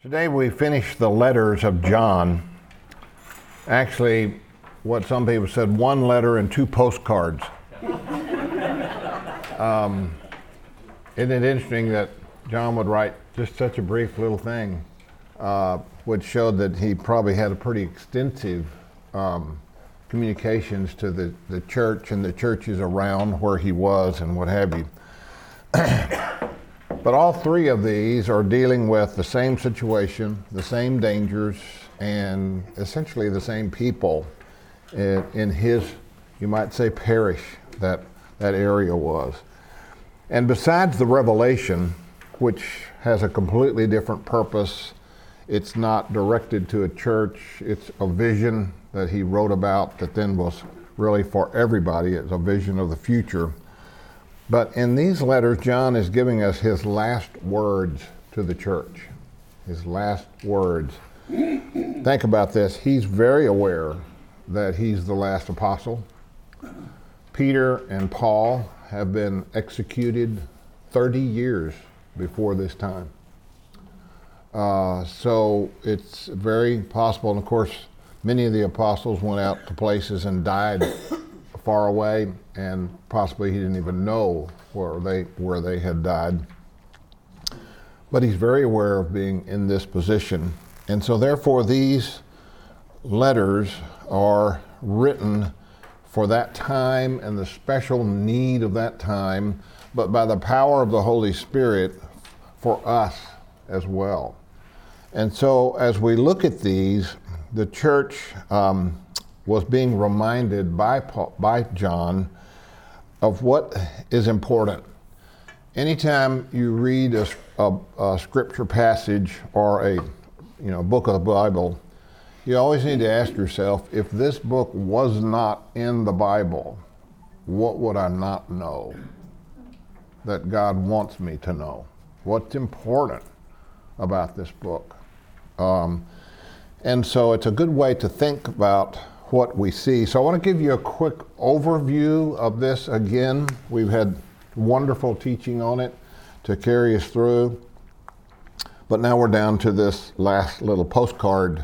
Today we finish the letters of John. Actually, what some people said, one letter and two postcards. Isn't it interesting that John would write just such a brief little thing, which showed that he probably had a pretty extensive communications to the church and the churches around where he was and what have you. But all three of these are dealing with the same situation, the same dangers, and essentially the same people in his, you might say, parish that area was. And besides the revelation, which has a completely different purpose, it's not directed to a church, it's a vision that he wrote about that then was really for everybody. It's a vision of the future. But in these letters, John is giving us his last words to the church. His last words. Think about this. He's very aware that he's the last apostle. Peter and Paul have been executed 30 years before this time. So it's very possible, and of course, many of the apostles went out to places and died far away, and possibly he didn't even know where they had died. But he's very aware of being in this position. And so therefore these letters are written for that time and the special need of that time, but by the power of the Holy Spirit for us as well. And so as we look at these, the church was being reminded by John of what is important. Anytime you read a scripture passage or a book of the Bible, you always need to ask yourself, if this book was not in the Bible, what would I not know that God wants me to know? What's important about this book? And so it's a good way to think about what we see. So I want to give you a quick overview of this again. We've had wonderful teaching on it to carry us through. But now we're down to this last little postcard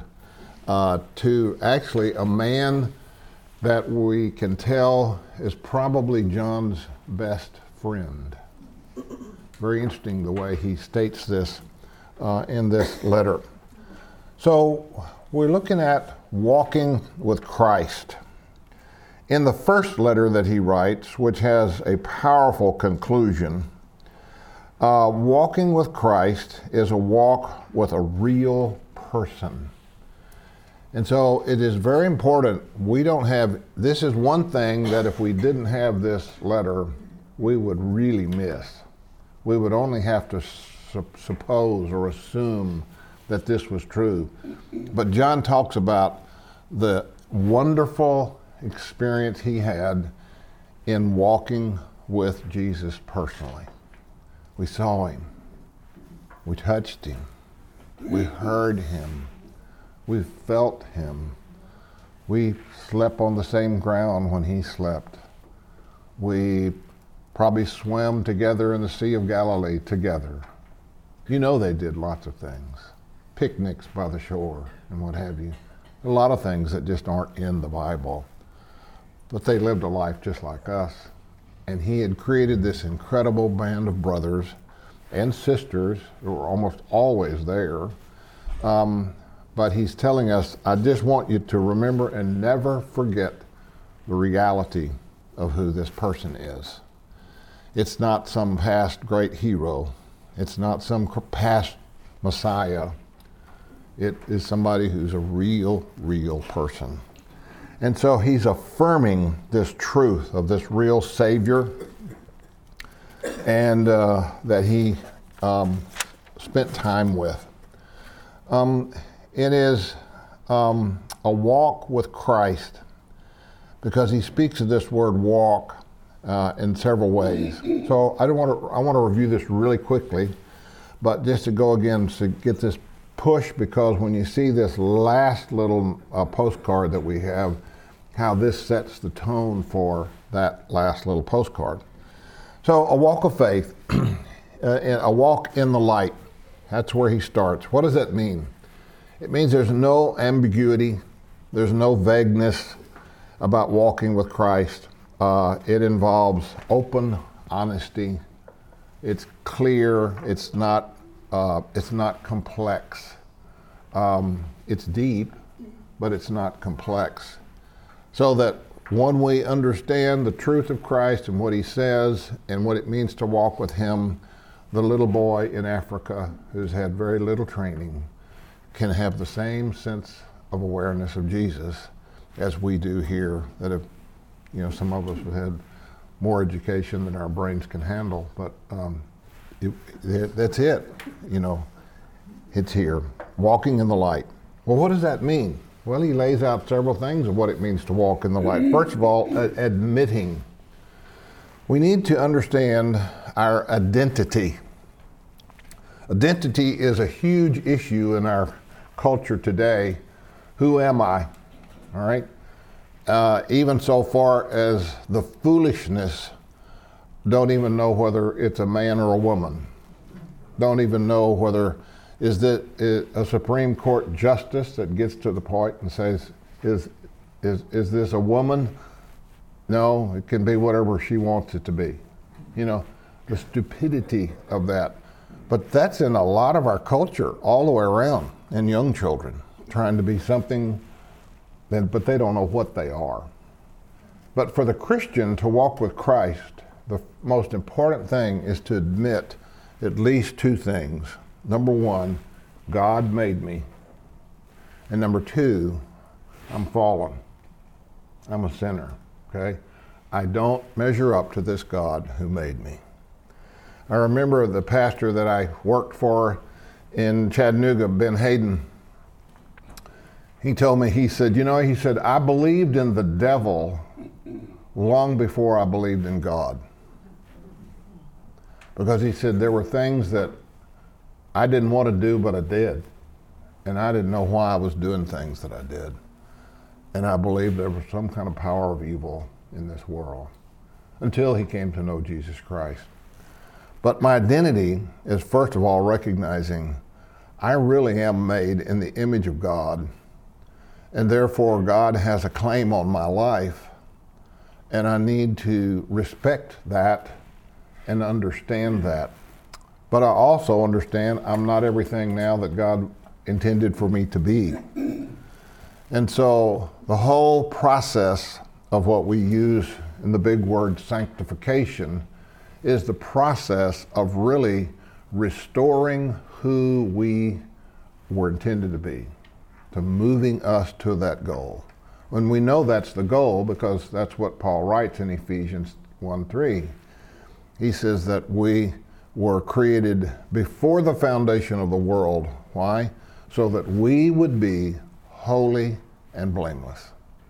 to actually a man that we can tell is probably John's best friend. Very interesting the way he states this in this letter. So we're looking at walking with Christ. In the first letter that he writes, which has a powerful conclusion, walking with Christ is a walk with a real person. And so it is very important. This is one thing that if we didn't have this letter, we would really miss. We would only have to suppose or assume that this was true. But John talks about the wonderful experience he had in walking with Jesus personally. We saw him, we touched him, we heard him, we felt him, we slept on the same ground when he slept. We probably swam together in the Sea of Galilee together. They did lots of things. Picnics by the shore and what have you. A lot of things that just aren't in the Bible. But they lived a life just like us. And he had created this incredible band of brothers and sisters who were almost always there. But he's telling us, I just want you to remember and never forget the reality of who this person is. It's not some past great hero. It's not some past Messiah. It is somebody who's a real person. And so he's affirming this truth of this real Savior and that he spent time with. It is a walk with Christ because he speaks of this word walk in several ways. So I want to review this really quickly, but just to go again to get this push, because when you see this last little postcard that we have, how this sets the tone for that last little postcard. So a walk of faith, a walk in the light, That's where he starts. What does that mean? It means there's no ambiguity, there's no vagueness about walking with Christ. It involves open honesty. It's clear. It's not complex. It's deep, but it's not complex. So that when we understand the truth of Christ and what he says and what it means to walk with him, the little boy in Africa who's had very little training can have the same sense of awareness of Jesus as we do here, that have, some of us have had more education than our brains can handle, but that's it. It's here, walking in the light. Well, what does that mean? Well, he lays out several things of what it means to walk in the light. First of all, admitting. We need to understand our identity. Identity is a huge issue in our culture today. Who am I? All right? Even so far as the foolishness, don't even know whether it's a man or a woman. Don't even know whether is that a Supreme Court justice that gets to the point and says, is this a woman? No, it can be whatever she wants it to be. The stupidity of that. But that's in a lot of our culture all the way around, and young children trying to be something, but they don't know what they are. But for the Christian to walk with Christ, the most important thing is to admit at least two things. Number one, God made me. And number two, I'm fallen. I'm a sinner, okay? I don't measure up to this God who made me. I remember the pastor that I worked for in Chattanooga, Ben Hayden. He told me, he said, I believed in the devil long before I believed in God. Because he said there were things that I didn't want to do, but I did. And I didn't know why I was doing things that I did. And I believed there was some kind of power of evil in this world until he came to know Jesus Christ. But my identity is, first of all, recognizing I really am made in the image of God, and therefore God has a claim on my life, and I need to respect that and understand that. But I also understand I'm not everything now that God intended for me to be. And so the whole process of what we use in the big word sanctification is the process of really restoring who we were intended to be, to moving us to that goal. When we know that's the goal, because that's what Paul writes in Ephesians 1:3, he says that we were created before the foundation of the world. Why? So that we would be holy and blameless.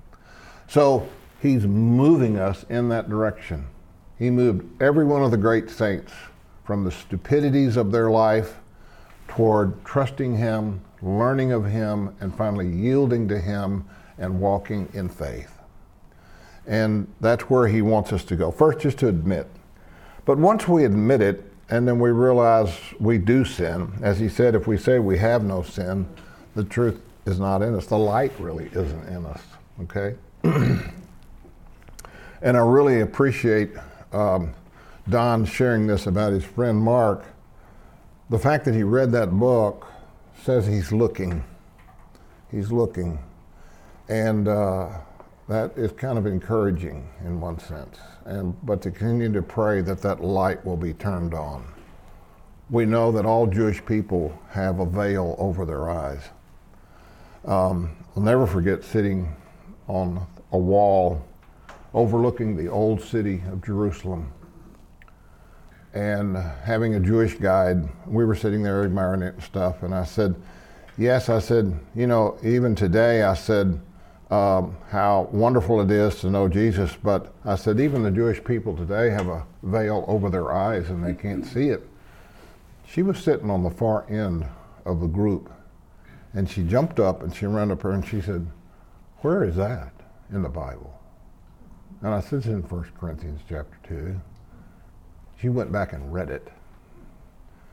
So he's moving us in that direction. He moved every one of the great saints from the stupidities of their life toward trusting him, learning of him, and finally yielding to him and walking in faith. And that's where he wants us to go. First, just to admit. But once we admit it, and then we realize we do sin, as he said, if we say we have no sin, the truth is not in us. The light really isn't in us, okay? And I really appreciate Don sharing this about his friend Mark. The fact that he read that book says he's looking. He's looking. And that is kind of encouraging in one sense. But to continue to pray that that light will be turned on. We know that all Jewish people have a veil over their eyes. I'll never forget sitting on a wall overlooking the old city of Jerusalem and having a Jewish guide. We were sitting there admiring it and stuff, and I said, yes, I said, even today, I said, how wonderful it is to know Jesus, but I said, even the Jewish people today have a veil over their eyes and they can't see it. She was sitting on the far end of the group, and she jumped up and she ran up her and she said, where is that in the Bible? And I said, it's in 1 Corinthians chapter 2. She went back and read it.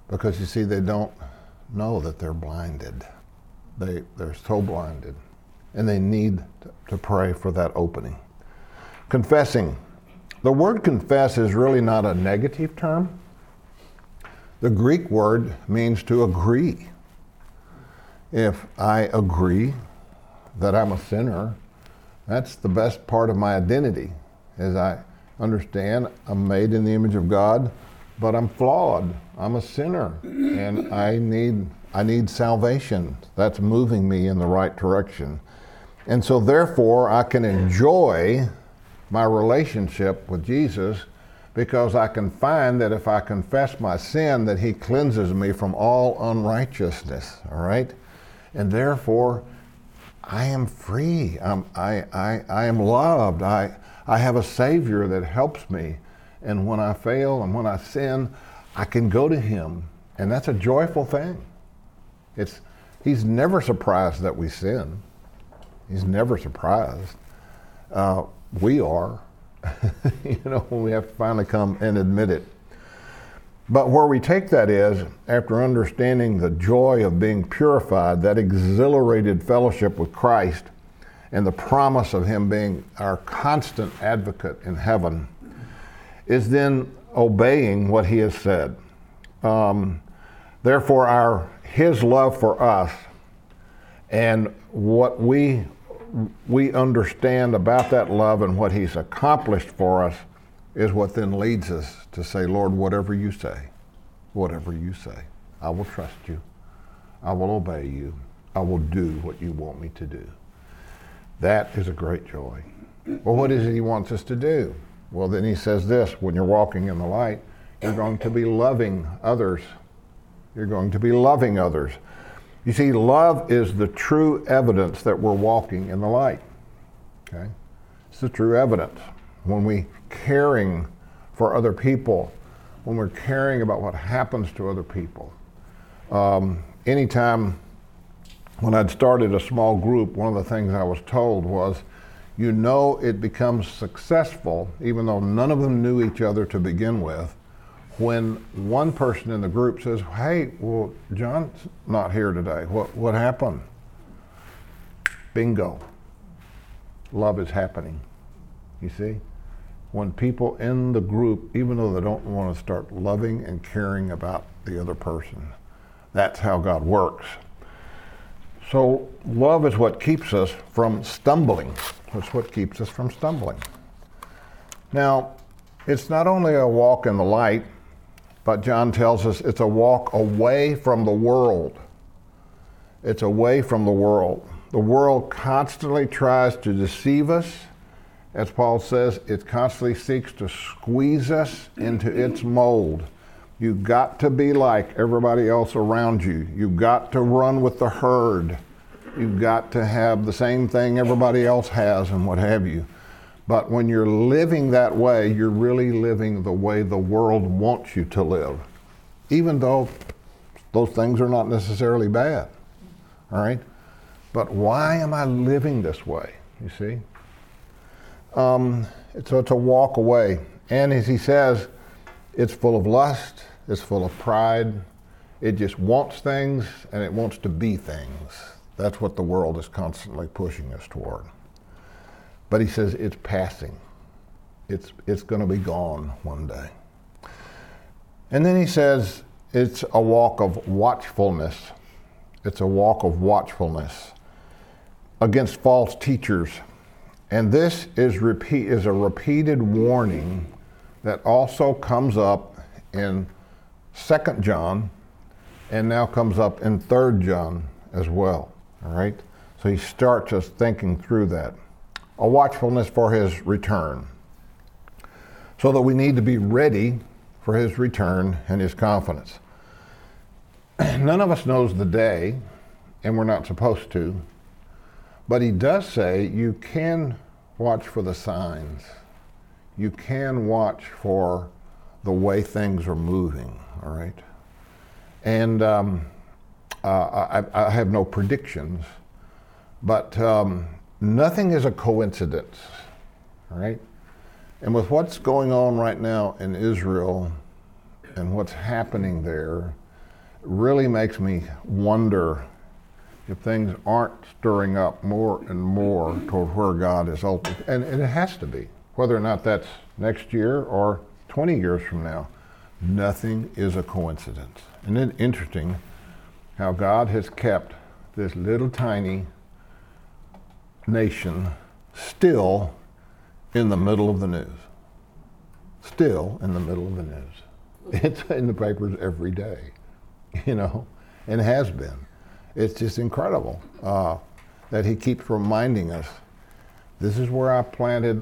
Because you see, they don't know that they're blinded. They're so blinded. And they need to pray for that opening. Confessing. The word confess is really not a negative term. The Greek word means to agree. If I agree that I'm a sinner, that's the best part of my identity, as I understand I'm made in the image of God, but I'm flawed. I'm a sinner, and I need salvation. That's moving me in the right direction. And so therefore, I can enjoy my relationship with Jesus because I can find that if I confess my sin, that he cleanses me from all unrighteousness, all right? And therefore, I am free. I am loved. I have a Savior that helps me. And when I fail and when I sin, I can go to him. And that's a joyful thing. He's never surprised that we sin. He's never surprised. We are, when we have to finally come and admit it. But where we take that is, after understanding the joy of being purified, that exhilarated fellowship with Christ, and the promise of him being our constant advocate in heaven, is then obeying what he has said. Therefore, his love for us and what we understand about that love and what he's accomplished for us is what then leads us to say, Lord, whatever you say, I will trust you. I will obey you. I will do what you want me to do. That is a great joy. Well, what is it he wants us to do? Well, then he says this, when you're walking in the light, you're going to be loving others. You're going to be loving others. You see, love is the true evidence that we're walking in the light. Okay? It's the true evidence. When we're caring for other people, when we're caring about what happens to other people. Anytime when I'd started a small group, one of the things I was told was, it becomes successful, even though none of them knew each other to begin with, when one person in the group says, hey, well, John's not here today. What happened? Bingo. Love is happening. You see? When people in the group, even though they don't want to start loving and caring about the other person, that's how God works. So love is what keeps us from stumbling. That's what keeps us from stumbling. Now, it's not only a walk in the light, but John tells us it's a walk away from the world. It's away from the world. The world constantly tries to deceive us. As Paul says, it constantly seeks to squeeze us into its mold. You've got to be like everybody else around you. You've got to run with the herd. You've got to have the same thing everybody else has and what have you. But when you're living that way, you're really living the way the world wants you to live, even though those things are not necessarily bad, all right? But why am I living this way, you see? So it's a walk away. And as he says, it's full of lust, it's full of pride, it just wants things, and it wants to be things. That's what the world is constantly pushing us toward. But he says it's passing. It's going to be gone one day. And then he says it's a walk of watchfulness. It's a walk of watchfulness against false teachers. And this is a repeated warning that also comes up in 2 John and now comes up in 3 John as well. All right? So he starts us thinking through that. A watchfulness for his return. So that we need to be ready for his return and his confidence. None of us knows the day, and we're not supposed to, but he does say you can watch for the signs. You can watch for the way things are moving, all right? And I have no predictions, but nothing is a coincidence, all right? And with what's going on right now in Israel and what's happening there, really makes me wonder if things aren't stirring up more and more toward where God is ultimately, and it has to be, whether or not that's next year or 20 years from now. Nothing is a coincidence. Isn't it interesting how God has kept this little tiny nation still in the middle of the news? Still in the middle of the news. It's in the papers every day, and has been. It's just incredible that he keeps reminding us, this is where I planted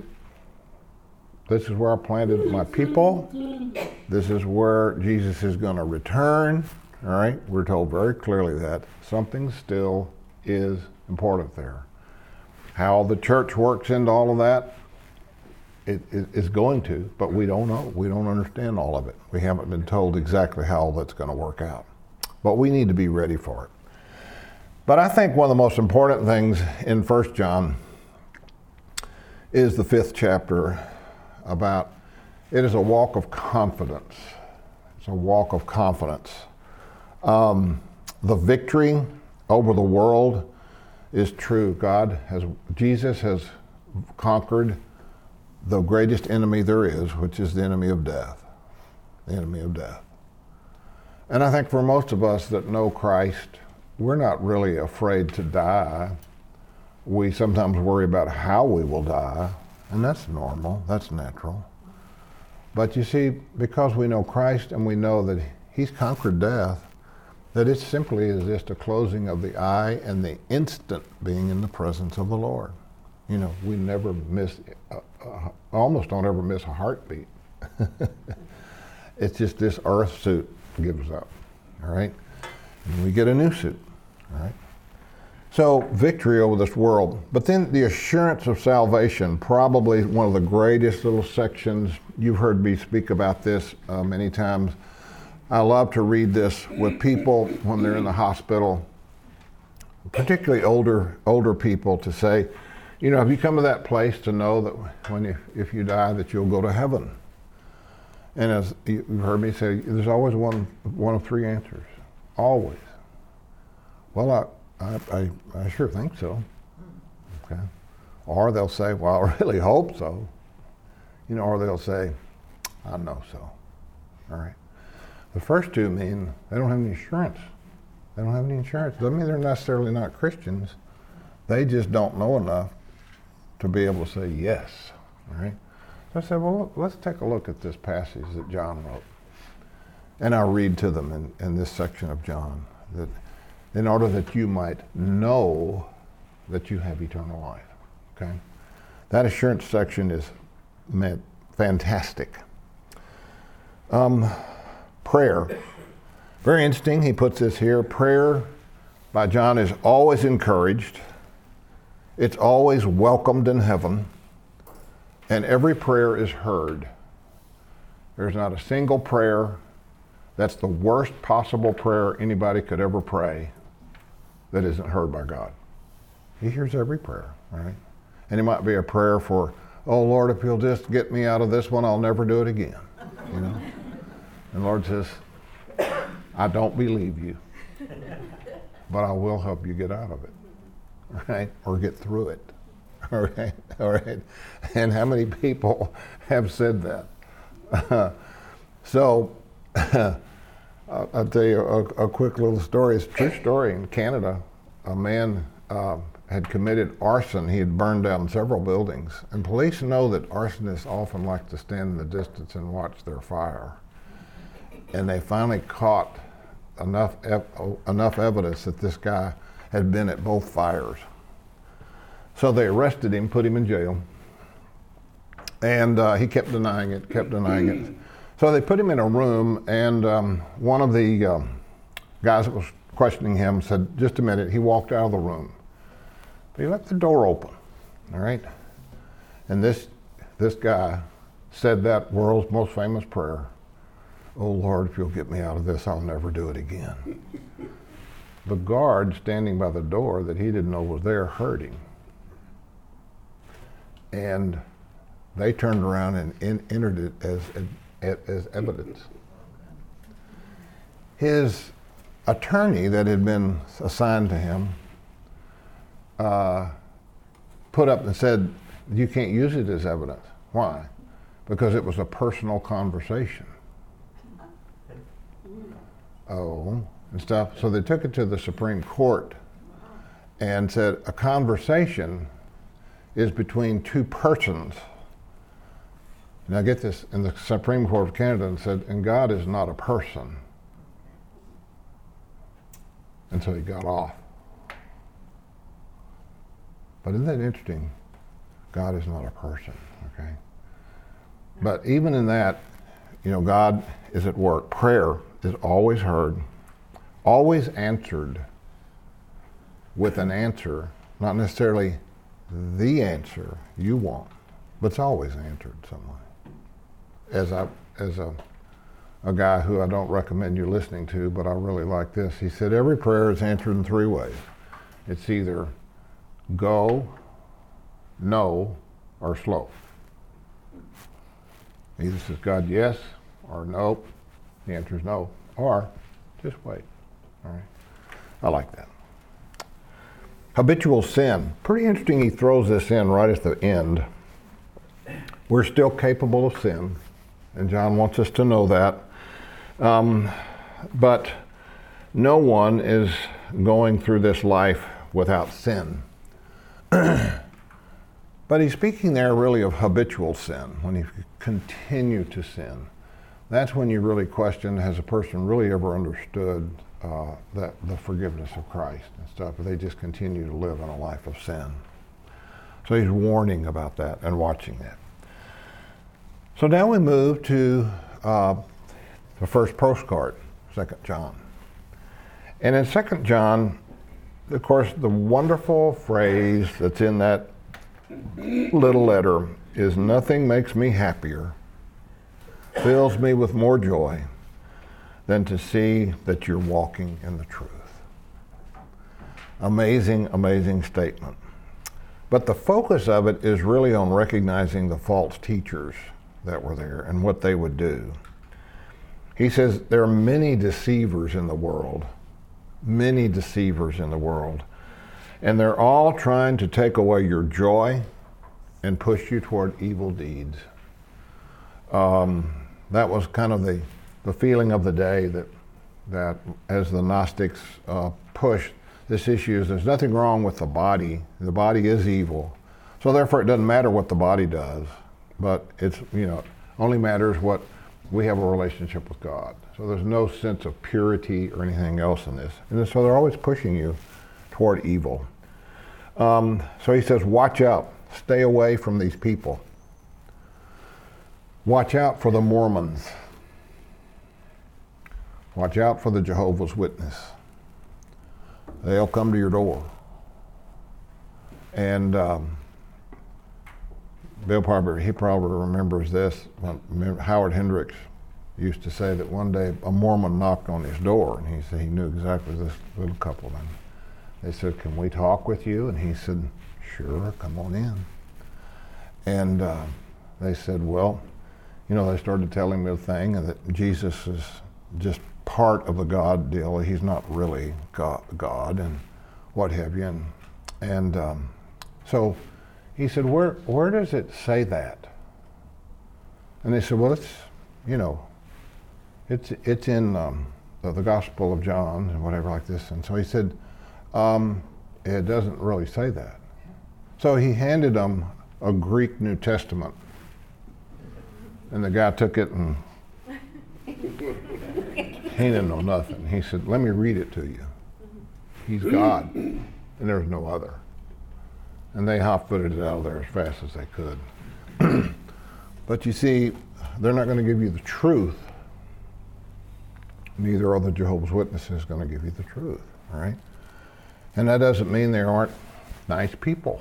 my people. This is where Jesus is going to return. All right, we're told very clearly that something still is important there. How the church works into all of that, it is going to, but we don't know. We don't understand all of it. We haven't been told exactly how all that's going to work out. But we need to be ready for it. But I think one of the most important things in 1 John is the 5th chapter about it is a walk of confidence. It's a walk of confidence. The victory over the world is true. Jesus has conquered the greatest enemy there is, which is the enemy of death. The enemy of death. And I think for most of us that know Christ, we're not really afraid to die. We sometimes worry about how we will die, and that's normal, that's natural. But you see, because we know Christ and we know that he's conquered death, that it simply is just a closing of the eye and the instant being in the presence of the Lord. We never miss, almost don't ever miss a heartbeat. It's just this earth suit gives up, all right? And we get a new suit, all right? So victory over this world. But then the assurance of salvation, probably one of the greatest little sections. You've heard me speak about this many times. I love to read this with people when they're in the hospital, particularly older people, to say, have you come to that place to know that if you die that you'll go to heaven? And as you've heard me say, there's always one of three answers. Always. Well, I sure think so. Okay. Or they'll say, well, I really hope so. Or they'll say, I know so. All right. The first two mean they don't have any assurance. They don't have any insurance. Doesn't mean they're necessarily not Christians. They just don't know enough to be able to say yes. All right. So I said, well, let's take a look at this passage that John wrote. And I'll read to them in this section of John, that in order that you might know that you have eternal life. Okay? That assurance section is fantastic. Prayer. Very interesting. He puts this here. Prayer by John is always encouraged. It's always welcomed in heaven. And every prayer is heard. There's not a single prayer that's the worst possible prayer anybody could ever pray that isn't heard by God. He hears every prayer, right? And it might be a prayer for, oh Lord, if you'll just get me out of this one, I'll never do it again. And the Lord says, I don't believe you, but I will help you get out of it, right? Or get through it, all right? And how many people have said that? I'll tell you a quick little story. It's a true story. In Canada, a man had committed arson. He had burned down several buildings. And police know that arsonists often like to stand in the distance and watch their fire. And they finally caught enough evidence that this guy had been at both fires. So they arrested him, put him in jail. And he kept denying it. So they put him in a room, and one of the guys that was questioning him said, just a minute. He walked out of the room. But he left the door open, all right? And this guy said that world's most famous prayer, oh Lord, if you'll get me out of this, I'll never do it again. The guard standing by the door that he didn't know was there heard him. And they turned around and entered it as evidence. His attorney that had been assigned to him put up and said, you can't use it as evidence. Why? Because it was a personal conversation. Oh, and stuff. So they took it to the Supreme Court and said a conversation is between two persons. Now get this, in the Supreme Court of Canada, and said, and God is not a person. And so he got off. But isn't that interesting? God is not a person, okay? But even in that, God is at work. Prayer is always heard, always answered with an answer, not necessarily the answer you want, but it's always answered some way. As a guy who I don't recommend you listening to, but I really like this, he said every prayer is answered in three ways. It's either go, no, or slow. Either says God yes, or no, the answer is no, or just wait. All right, I like that. Habitual sin. Pretty interesting he throws this in right at the end. We're still capable of sin, and John wants us to know that. But no one is going through this life without sin. But he's speaking there really of habitual sin, when you continue to sin. That's when you really question, has a person really ever understood that the forgiveness of Christ and stuff, or they just continue to live in a life of sin. So he's warning about that and watching that. So now we move to the first postcard, 2 John. And in 2 John, of course, the wonderful phrase that's in that little letter is, nothing makes me happier, fills me with more joy than to see that you're walking in the truth. Amazing, amazing statement. But the focus of it is really on recognizing the false teachers that were there and what they would do. He says there are many deceivers in the world, and they're all trying to take away your joy and push you toward evil deeds. That was kind of the feeling of the day that as the Gnostics pushed this issue is there's nothing wrong with the body. The body is evil. So therefore it doesn't matter what the body does, but it's, only matters what we have a relationship with God. So there's no sense of purity or anything else in this. And so they're always pushing you toward evil. So he says, watch out. Stay away from these people. Watch out for the Mormons. Watch out for the Jehovah's Witness. They'll come to your door. And Bill probably remembers this. Howard Hendricks used to say that one day a Mormon knocked on his door, and he said he knew exactly this little couple. And they said, "Can we talk with you?" And he said, "Sure, come on in." And they said, "Well, they started telling me the thing, and that Jesus is just part of the God deal. He's not really God, and what have you." And so he said, "Where does it say that?" And they said, "Well, it's in the Gospel of John and whatever like this." And so he said, "It doesn't really say that." So he handed them a Greek New Testament, and the guy took it and he didn't know nothing. He said, "Let me read it to you. He's God, and there's no other." And they hot-footed it out of there as fast as they could. But you see, they're not going to give you the truth. Neither are the Jehovah's Witnesses going to give you the truth, all right? And that doesn't mean they aren't nice people.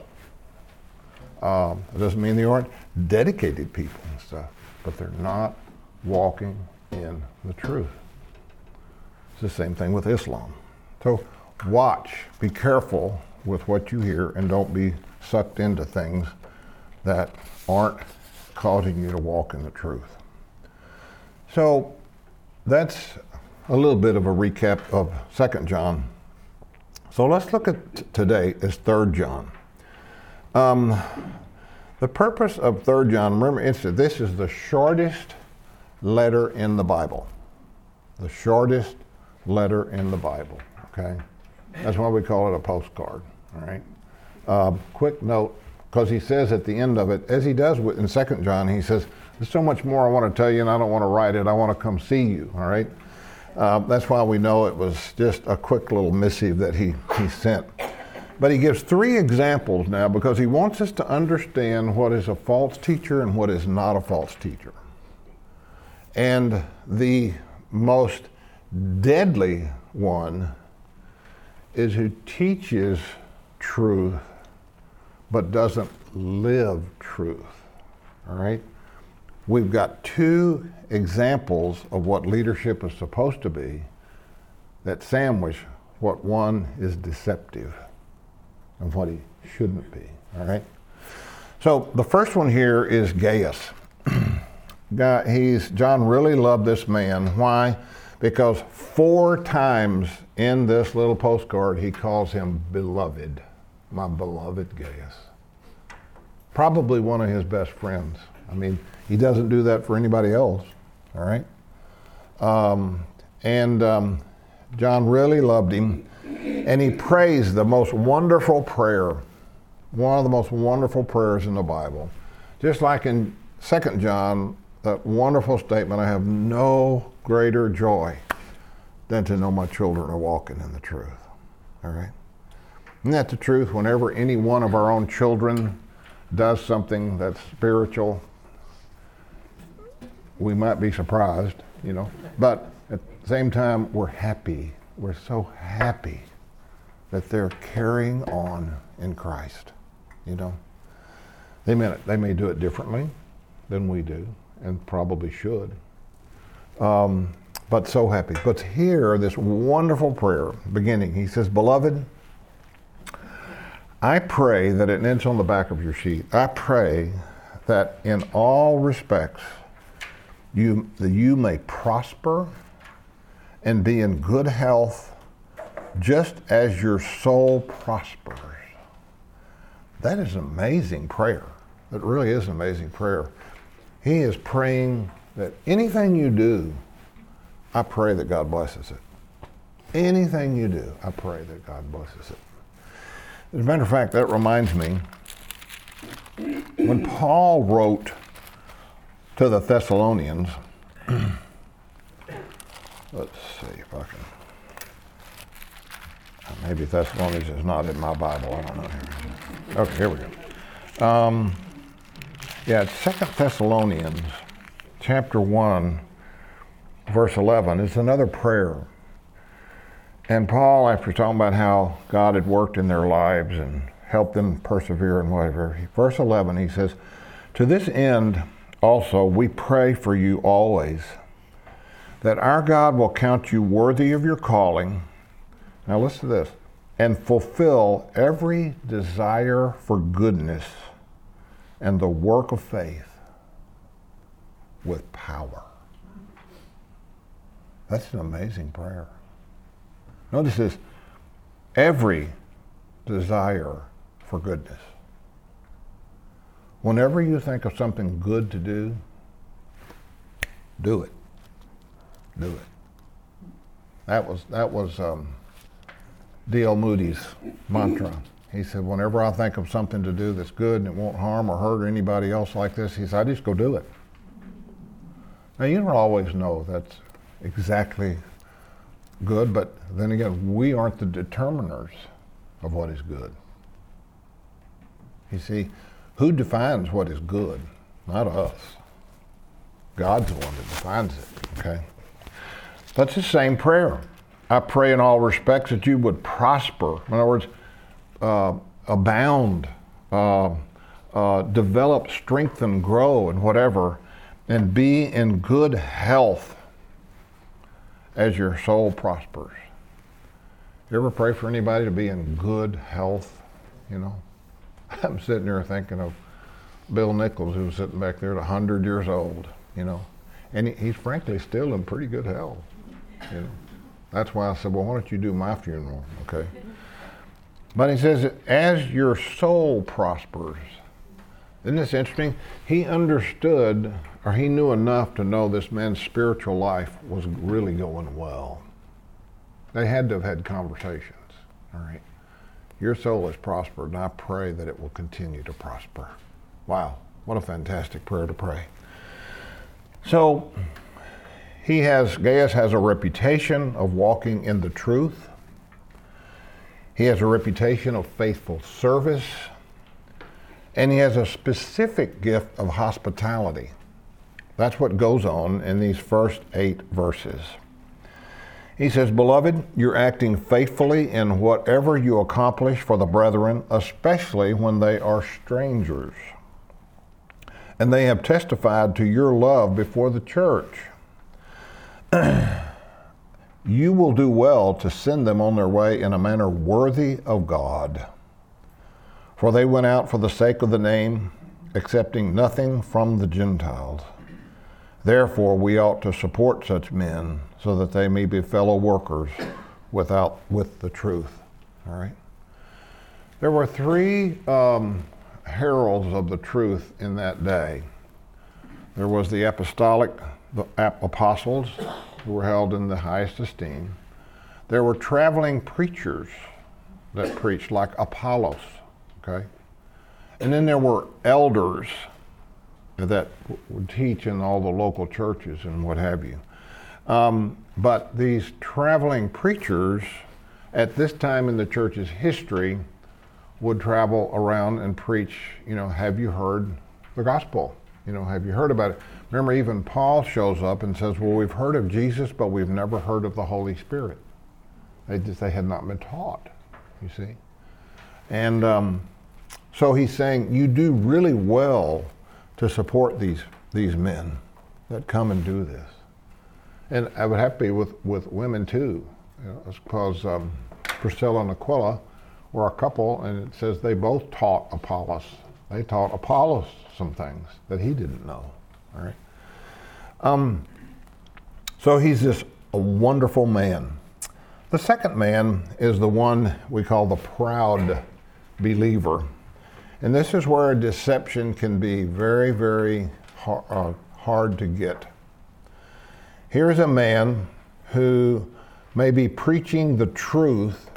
It doesn't mean they aren't dedicated people and stuff, but they're not walking in the truth. It's the same thing with Islam. So watch, be careful with what you hear, and don't be sucked into things that aren't causing you to walk in the truth. So that's a little bit of a recap of 2 John. So let's look at today is 3 John. The purpose of 3 John, remember, this is the shortest letter in the Bible. The shortest letter in the Bible, okay? That's why we call it a postcard, all right? Quick note, because he says at the end of it, as he does in 2 John, he says, there's so much more I want to tell you and I don't want to write it. I want to come see you, all right? That's why we know it was just a quick little missive that he sent. But he gives 3 examples now because he wants us to understand what is a false teacher and what is not a false teacher. And the most deadly one is who teaches truth but doesn't live truth, all right? We've got 2 examples of what leadership is supposed to be that sandwich what one is deceptive and what he shouldn't be, all right? So the first one here is Gaius. John really loved this man. Why? Because 4 times in this little postcard he calls him beloved, my beloved Gaius. Probably one of his best friends. I mean, he doesn't do that for anybody else, all right? John really loved him, and he prays the most wonderful prayer, one of the most wonderful prayers in the Bible. Just like in 2 John, that wonderful statement, I have no greater joy than to know my children are walking in the truth, all right? Isn't that the truth? Whenever any one of our own children does something that's spiritual, we might be surprised, you know, but at the same time, we're happy. We're so happy that they're carrying on in Christ, you know. They may do it differently than we do, and probably should, but so happy. But here, this wonderful prayer beginning, he says, beloved, I pray that it ends on the back of your sheet. I pray that in all respects, that you may prosper and be in good health just as your soul prospers. That is an amazing prayer. It really is an amazing prayer. He is praying that anything you do, I pray that God blesses it. Anything you do, I pray that God blesses it. As a matter of fact, that reminds me, when Paul wrote to the Thessalonians, let's see if I can, maybe Thessalonians is not in my Bible, I don't know. Okay, here we go. It's 2 Thessalonians chapter 1, verse 11. It's another prayer. And Paul, after talking about how God had worked in their lives and helped them persevere and whatever, verse 11, he says, to this end also we pray for you always, that our God will count you worthy of your calling. Now listen to this. And fulfill every desire for goodness and the work of faith with power. That's an amazing prayer. Notice this, every desire for goodness. Whenever you think of something good to do it. Do it. That was D.L. Moody's mantra. He said, whenever I think of something to do that's good and it won't harm or hurt anybody else like this, he said, I just go do it. Now, you don't always know that's exactly good, but then again, we aren't the determiners of what is good. You see, who defines what is good? Not us. God's the one that defines it, okay? That's the same prayer. I pray in all respects that you would prosper. In other words, abound, develop, strengthen, grow, and whatever, and be in good health as your soul prospers. You ever pray for anybody to be in good health? You know, I'm sitting there thinking of Bill Nichols, who was sitting back there at 100 years old, you know, and he's frankly still in pretty good health. You know, that's why I said, well, why don't you do my funeral? Okay. But he says, as your soul prospers. Isn't this interesting? He understood, or he knew enough to know this man's spiritual life was really going well. They had to have had conversations, all right? Your soul has prospered, and I pray that it will continue to prosper. Wow, what a fantastic prayer to pray. So, Gaius has a reputation of walking in the truth. He has a reputation of faithful service. And he has a specific gift of hospitality. That's what goes on in these first 8 verses. He says, Beloved, you're acting faithfully in whatever you accomplish for the brethren, especially when they are strangers. And they have testified to your love before the church. You will do well to send them on their way in a manner worthy of God. For they went out for the sake of the name, accepting nothing from the Gentiles. Therefore, we ought to support such men so that they may be fellow workers with the truth. All right. There were 3 heralds of the truth in that day. There was the apostles, who were held in the highest esteem. There were traveling preachers that preached, like Apollos. Okay, and then there were elders that would teach in all the local churches and what have you. But these traveling preachers, at this time in the church's history, would travel around and preach, have you heard the gospel? Have you heard about it? Remember, even Paul shows up and says, well, we've heard of Jesus, but we've never heard of the Holy Spirit. They had not been taught, you see. And so he's saying, you do really well to support these men that come and do this. And I would have to be with women too. Because Priscilla and Aquila were a couple, and it says they both taught Apollos. They taught Apollos some things that he didn't know. All right. So he's a wonderful man. The second man is the one we call the proud believer. And this is where a deception can be very, very hard to get. Here's a man who may be preaching the truth,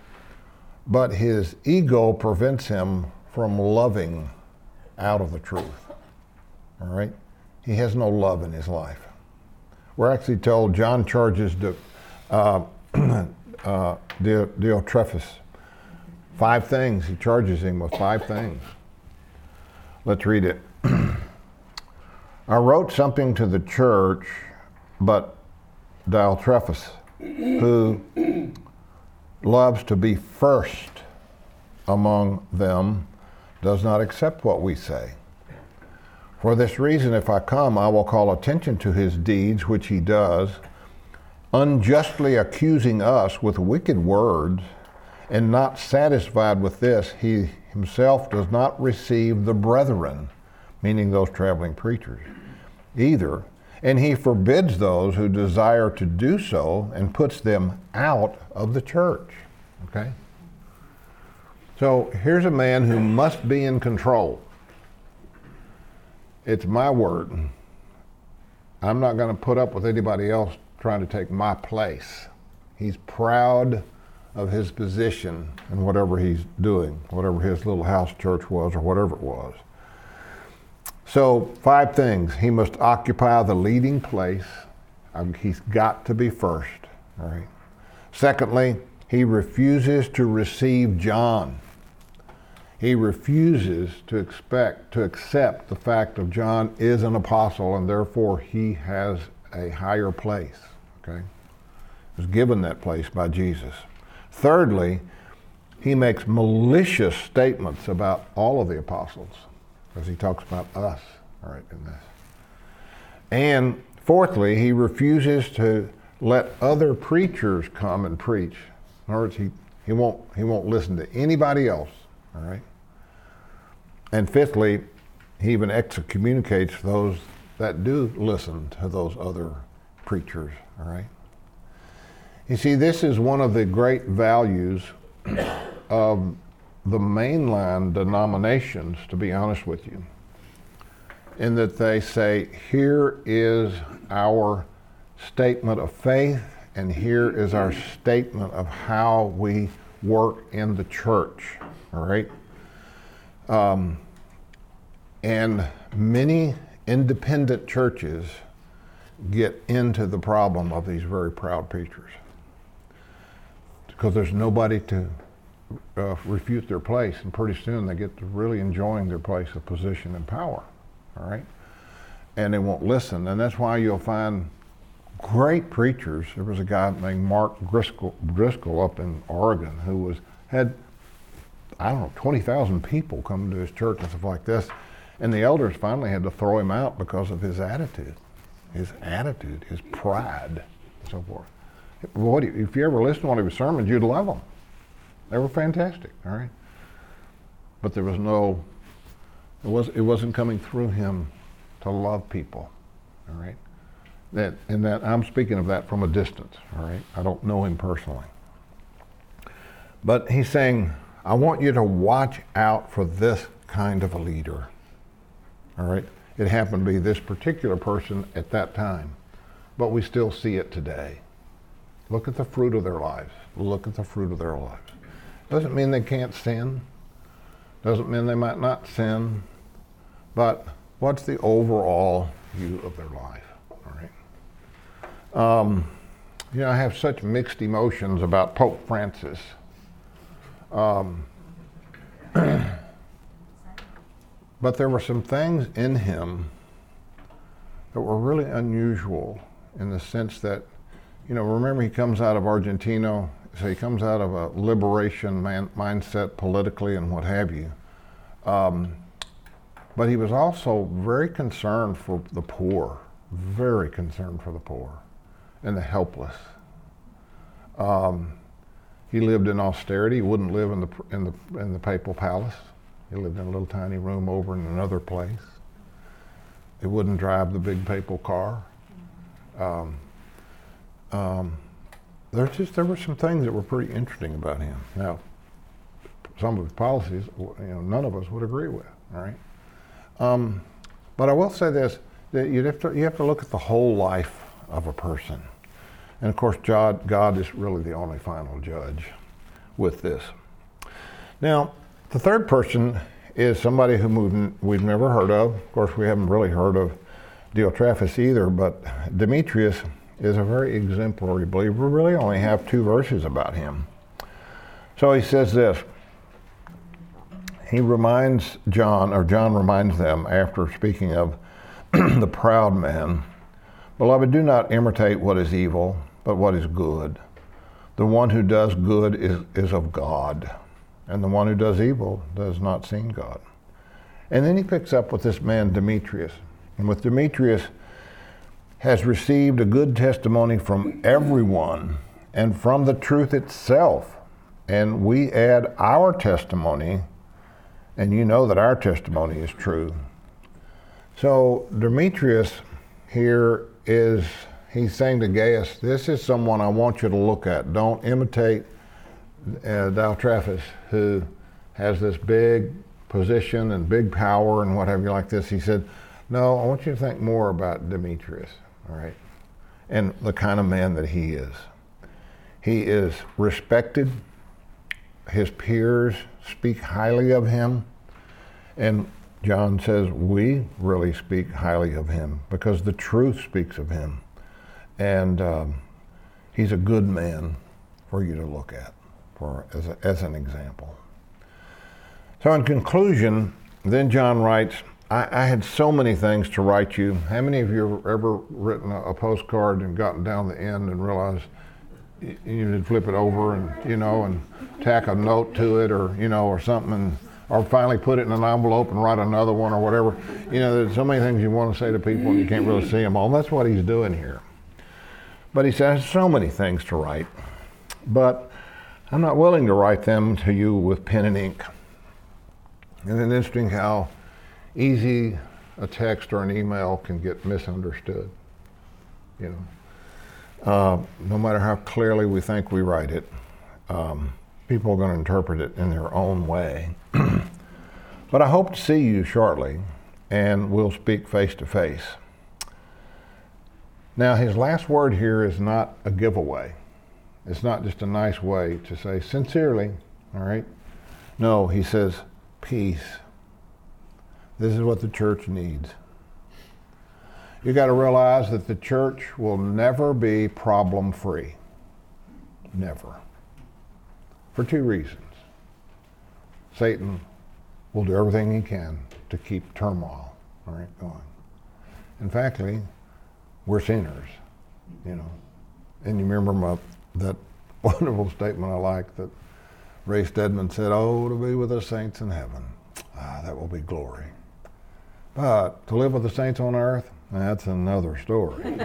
but his ego prevents him from loving out of the truth. All right? He has no love in his life. We're actually told John charges Diotrephes 5 things. He charges him with 5 things. Let's read it. I wrote something to the church, but Diotrephes, who loves to be first among them, does not accept what we say. For this reason, if I come, I will call attention to his deeds, which he does, unjustly accusing us with wicked words, and not satisfied with this, he himself does not receive the brethren, meaning those traveling preachers, either. And he forbids those who desire to do so and puts them out of the church. Okay? So here's a man who must be in control. It's my word. I'm not going to put up with anybody else trying to take my place. He's proud of his position and whatever he's doing, whatever his little house church was or whatever it was. So 5 things. He must occupy the leading place. He's got to be first. All right. Secondly, he refuses to receive John. He refuses to accept the fact of John is an apostle, and therefore he has a higher place. Okay? He was given that place by Jesus. Thirdly, he makes malicious statements about all of the apostles, as he talks about us, all right, in this. And fourthly, he refuses to let other preachers come and preach. In other words, he won't listen to anybody else, all right? And fifthly, he even excommunicates those that do listen to those other preachers, all right? You see, this is one of the great values of the mainline denominations, to be honest with you, in that they say, here is our statement of faith, and here is our statement of how we work in the church, all right? And many independent churches get into the problem of these very proud preachers because there's nobody to refute their place, and pretty soon they get to really enjoying their place of position and power, all right? And they won't listen, and that's why you'll find great preachers. There was a guy named Mark Driscoll up in Oregon who had 20,000 people coming to his church and stuff like this, and the elders finally had to throw him out because of his attitude, his pride, and so forth. If you ever listened to one of his sermons, you'd love them. They were fantastic, all right? But there was it wasn't coming through him to love people, all right? That I'm speaking of that from a distance, all right? I don't know him personally. But he's saying, I want you to watch out for this kind of a leader, all right? It happened to be this particular person at that time, but we still see it today. Look at the fruit of their lives. Look at the fruit of their lives. Doesn't mean they can't sin. Doesn't mean they might not sin. But what's the overall view of their life? All right. I have such mixed emotions about Pope Francis. But there were some things in him that were really unusual in the sense that, remember he comes out of Argentina, so he comes out of a liberation mindset politically and what have you. But he was also very concerned for the poor, very concerned for the poor and the helpless. He lived in austerity. He wouldn't live in the papal palace. He lived in a little tiny room over in another place. He wouldn't drive the big papal car. There were some things that were pretty interesting about him. Now, some of his policies, none of us would agree with. All right. But I will say this: that you have to look at the whole life of a person, and of course, God is really the only final judge with this. Now, the third person is somebody whom we've never heard of. Of course, we haven't really heard of Diotrephes either, but Demetrius is a very exemplary believer. We really only have 2 verses about him. So he says this. He reminds John reminds them after speaking of the proud man, Beloved, do not imitate what is evil, but what is good. The one who does good is of God, and the one who does evil does not see God. And then he picks up with this man Demetrius. And with Demetrius, has received a good testimony from everyone and from the truth itself. And we add our testimony, and you know that our testimony is true. So Demetrius here he's saying to Gaius, this is someone I want you to look at. Don't imitate Diotrephes, who has this big position and big power and what have you like this. He said, no, I want you to think more about Demetrius. All right, and the kind of man that he is. He is respected. His peers speak highly of him. And John says we really speak highly of him because the truth speaks of him. And he's a good man for you to look at as an example. So in conclusion, then John writes, I had so many things to write you. How many of you have ever written a postcard and gotten down the end and realized you need to flip it over and, and tack a note to it or something, or finally put it in an envelope and write another one or whatever. There's so many things you want to say to people and you can't really see them all. And that's what he's doing here. But he says so many things to write, but I'm not willing to write them to you with pen and ink. Isn't it interesting how easy a text or an email can get misunderstood, no matter how clearly we think we write it, people are going to interpret it in their own way. But I hope to see you shortly, and we'll speak face to face. Now, his last word here is not a giveaway. It's not just a nice way to say sincerely, all right? No, he says peace. This is what the church needs. You got to realize that the church will never be problem-free. Never. For two reasons. Satan will do everything he can to keep turmoil, all right, going. In fact, we're sinners, you know. And you remember that wonderful statement I like that Ray Stedman said, "Oh, to be with the saints in heaven, that will be glory. But to live with the saints on earth, that's another story." You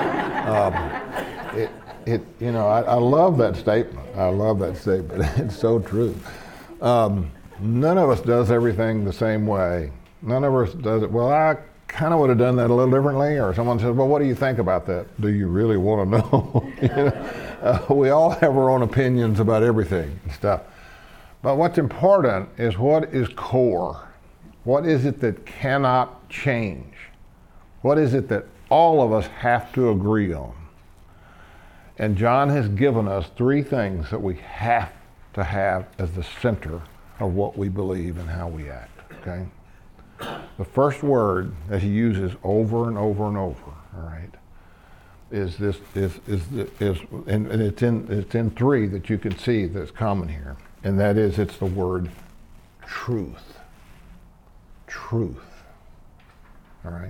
know? I love that statement. I love that statement. It's so true. None of us does everything the same way. None of us does it, well, I kind of would have done that a little differently. Or someone says, well, what do you think about that? Do you really want to know? You know? We all have our own opinions about everything and stuff. But what's important is what is core. What is it that cannot change? What is it that all of us have to agree on? And John has given us three things that we have to have as the center of what we believe and how we act, okay? The first word that he uses over and over and over, all right, is this, and it's in three that you can see that's common here. And that is, it's the word truth. Truth. All right?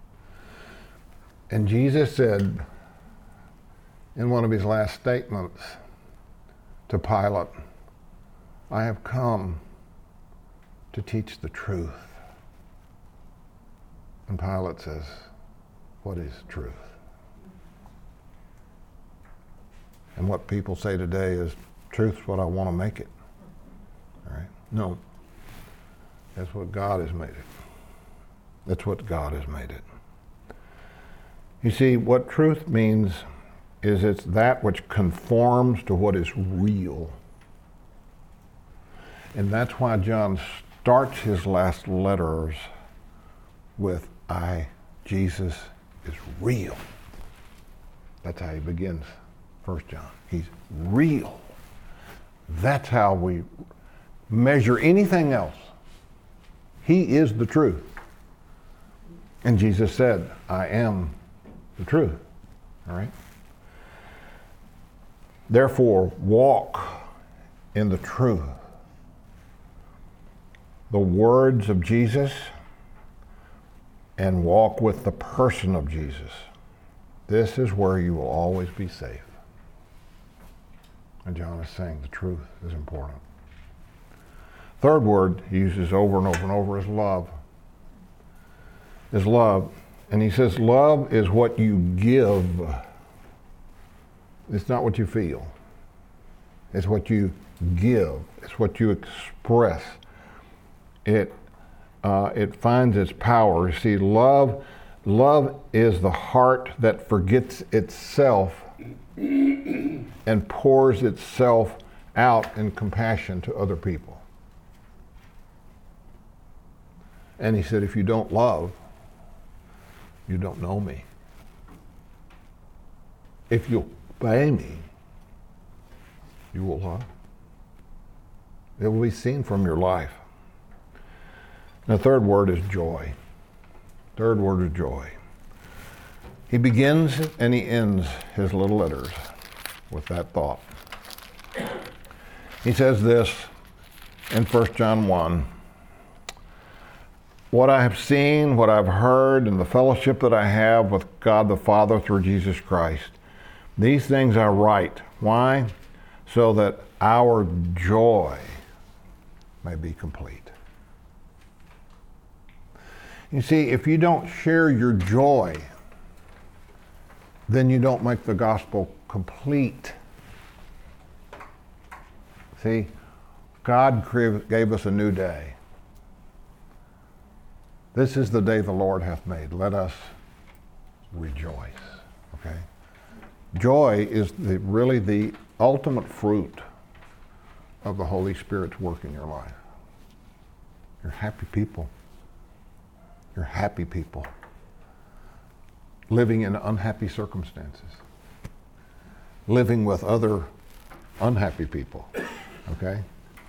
And Jesus said in one of his last statements to Pilate, I have come to teach the truth. And Pilate says, what is truth? And what people say today is, truth's what I want to make it. All right? No. That's what God has made it. That's what God has made it. You see, what truth means is it's that which conforms to what is real. And that's why John starts his last letters with Jesus is real. That's how he begins 1 John. He's real. That's how we measure anything else. He is the truth. And Jesus said, I am the truth. All right? Therefore, walk in the truth. The words of Jesus, and walk with the person of Jesus. This is where you will always be safe. And John is saying the truth is important. Third word he uses over and over and over is love. Is love. And he says love is what you give. It's not what you feel. It's what you give. It's what you express. It finds its power. See, love is the heart that forgets itself and pours itself out in compassion to other people. And he said, if you don't love, you don't know me. If you obey me, you will love. It will be seen from your life. The third word is joy. Third word is joy. He begins and he ends his little letters with that thought. He says this in 1 John 1. What I have seen, what I've heard, and the fellowship that I have with God the Father through Jesus Christ, these things I write. Why? So that our joy may be complete. You see, if you don't share your joy, then you don't make the gospel complete. See, God gave us a new day. This is the day the Lord hath made. Let us rejoice. Okay? Joy is really the ultimate fruit of the Holy Spirit's work in your life. You're happy people. You're happy people living in unhappy circumstances, living with other unhappy people, okay?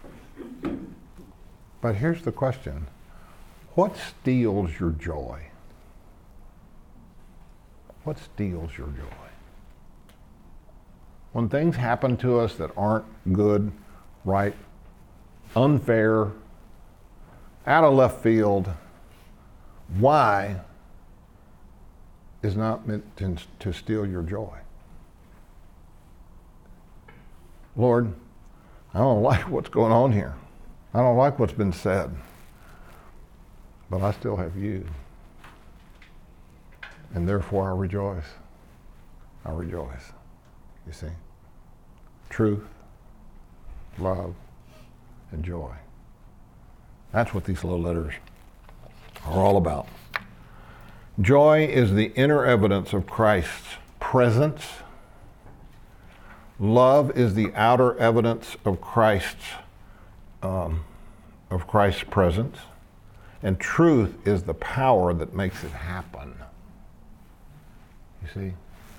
But here's the question. What steals your joy? What steals your joy? When things happen to us that aren't good, right, unfair, out of left field, why is not meant to steal your joy? Lord, I don't like what's going on here. I don't like what's been said. But I still have you. And therefore I rejoice. I rejoice. You see? Truth, love, and joy. That's what these little letters are all about. Joy is the inner evidence of Christ's presence. Love is the outer evidence of Christ's presence. And truth is the power that makes it happen. You see?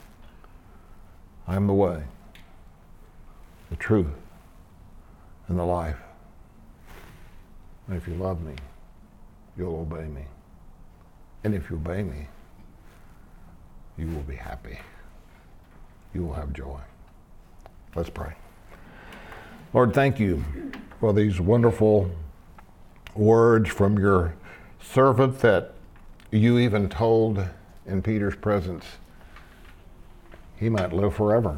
I am the way, the truth, and the life. And if you love me, you'll obey me. And if you obey me, you will be happy. You will have joy. Let's pray. Lord, thank you for these wonderful words from your servant that you even told in Peter's presence he might live forever.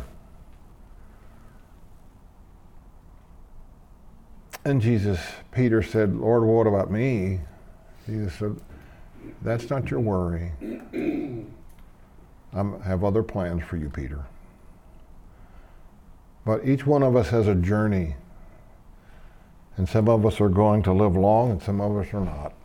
And Peter said, Lord, what about me? Jesus said, that's not your worry. I have other plans for you, Peter. But each one of us has a journey. And some of us are going to live long and some of us are not.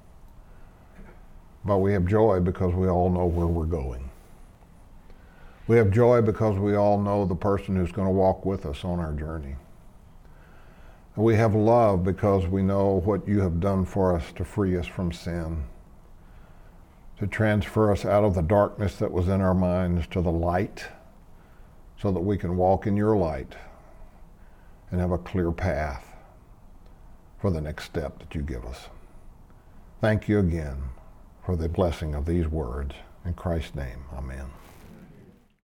But we have joy because we all know where we're going. We have joy because we all know the person who's going to walk with us on our journey. And we have love because we know what you have done for us to free us from sin, to transfer us out of the darkness that was in our minds to the light, so that we can walk in your light and have a clear path for the next step that you give us. Thank you again for the blessing of these words. In Christ's name, amen.